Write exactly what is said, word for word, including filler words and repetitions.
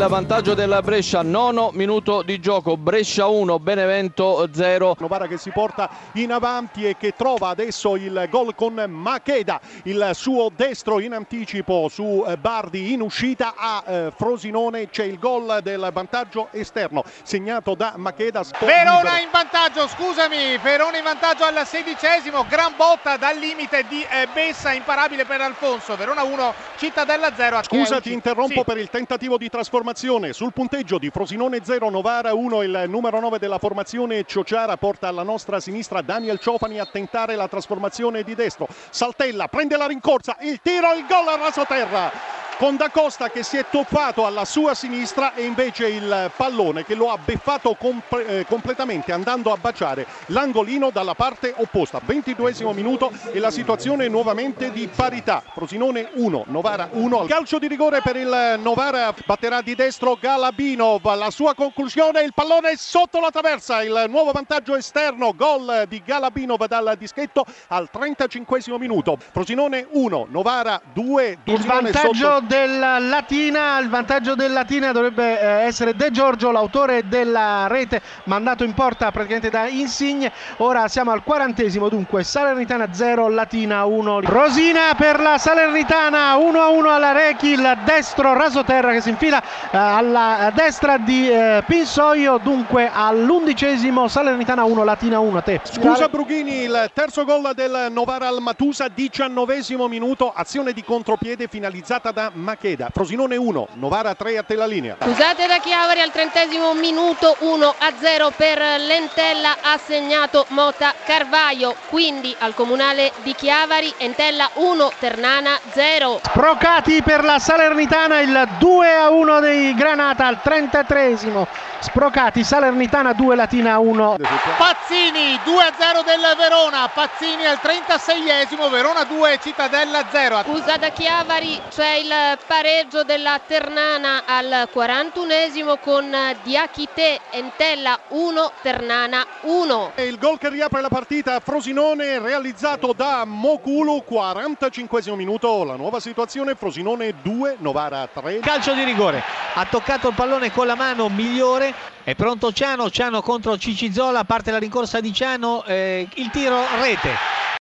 il vantaggio del Brescia. Nono minuto di gioco, Brescia uno, Benevento zero. Novara che si porta in avanti e che trova adesso il gol con Macheda, il suo destro in anticipo su Bardi, in uscita a eh, Frosinone c'è il gol del vantaggio esterno segnato da Macheda. Verona libero in vantaggio, scusami, Verona in vantaggio al sedicesimo, gran botta dal limite di eh, Bessa, imparabile per Alfonso. Verona uno, Cittadella zero. Scusa, ti interrompo sì. per il tentativo di trasformazione sul punteggio di Frosinone zero, Novara uno. Il numero nove della formazione Ciociara porta alla nostra sinistra Daniel Ciofani a tentare la trasformazione di destro. Saltella, prende la rincorsa, il tiro, il gol a rasoterra con Da Costa che si è tuffato alla sua sinistra e invece il pallone che lo ha beffato comp- eh, completamente andando a baciare l'angolino dalla parte opposta. ventiduesimo minuto e la situazione nuovamente di parità. Frosinone uno, Novara uno. Calcio di rigore per il Novara, batterà di destro Galabinov, la sua conclusione, il pallone sotto la traversa, il nuovo vantaggio esterno, gol di Galabinov dal dischetto al trentacinquesimo minuto. Frosinone uno, Novara due. Il vantaggio sotto... della Latina, il vantaggio del Latina dovrebbe essere De Giorgio, l'autore della rete mandato in porta praticamente da Insigne. Ora siamo al quarantesimo, dunque Salernitana zero, Latina uno. Rosina per la Salernitana, uno a uno alla Rechi, il destro rasoterra che si infila eh, alla destra di eh, Pinsoio, dunque all'undicesimo Salernitana uno, Latina uno. A te. Scusa Brughini, il terzo gol del Novara al Matusa, diciannovesimo minuto, azione di contropiede finalizzata da Macheda. Frosinone uno, Novara tre, a te la linea. Scusate da Chiavari al trentesimo minuto, uno a zero per l'Entella, ha segnato Mota Carvaio, quindi al comunale di Chiavari Entella uno, Ternana zero. Sprocati per la Salernitana, il due a uno dei Granata al trentatreesimo. Sprocati, Salernitana due, Latina uno. Pazzini due a zero del Verona, Pazzini al trentaseiesimo, Verona due, Cittadella zero. Scusa da Chiavari, c'è il pareggio della Ternana al quarantunesimo con Diachite, Entella uno, Ternana uno. E il gol che riapre la partita, Frosinone, realizzato da Mokulu, quarantacinquesimo minuto, la nuova situazione, Frosinone due, Novara tre. Calcio di rigore, ha toccato il pallone con la mano Migliore, è pronto Ciano, Ciano contro Cicizola, parte la rincorsa di Ciano, eh, il tiro rete.